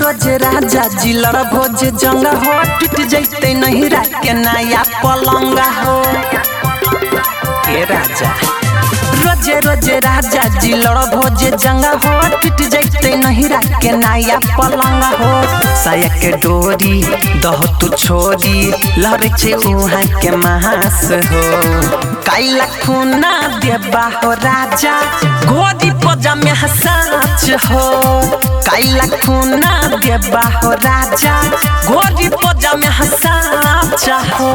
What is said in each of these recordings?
रोज राजा Jailer भोज जंग हो टूट जैते नहीं के नया पलंग हो ए राजा रोज रोज राजा जिलर भोज जंग हो टूट जैते नहीं के नया पलंग हो साया के डोरी दह तू छोरी लहरे छे उहाँ के मास हो काइला खूना देबा हो राजा गोदी पजा में हसाच हो काइला खूना देबा हो राजा गोदी पजा में हसाच हो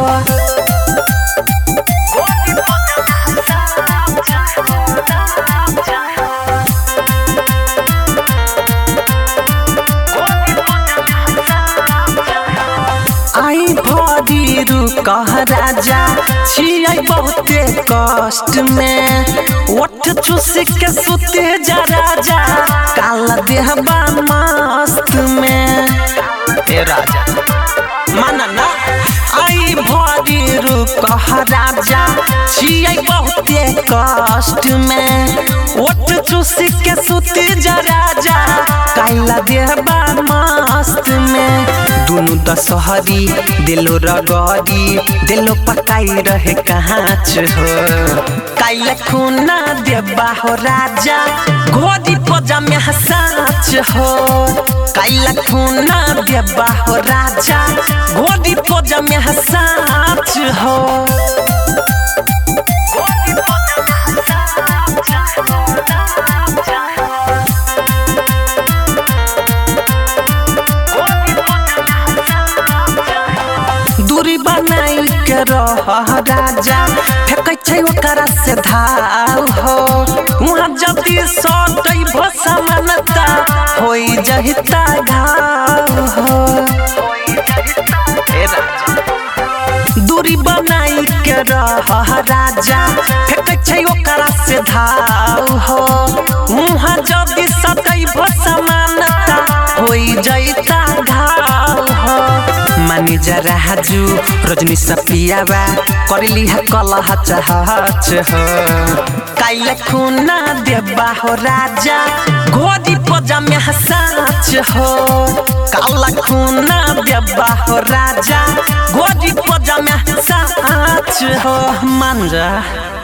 आई भरी रुकह राजा छियै बहुते कष्ट में ओठ चूस के सुते जा राजा काला देहबा मस्त में ए राजा माना ना आई भरी रुकह राजा छियै बहुते कष्ट में ओठ चूस के सुते जा राजा काला देहबा मस्त में दुनु दशहरी दिलो रगरी दिलो पकाई रहे कहाँच हो काइला खूना देबा हो राजा गोदी पजा में हसाच हो काइला खूना देबा हो राजा गोदी पजा में हसाच हो दूरी बनाई के रह राजा फेंकै छै ओकरा से धाव हो वहाँ जल्दी सटै भसमानता होई जहिता घाव हो दूरी बनाई के रह राजा फेंकै छै ओकरा से धाव हो वहाँ जल्दी सटै भसमानता होई जहिता घाव हो मानी जरा हाजू रजनी सपियावा करली है कलह चाहच हो काइला खूना देबा हो राजा गोदी पजा में हसाच हो काला खूना देबा हो राजा गोदी पजा में हसाच हो मान जा।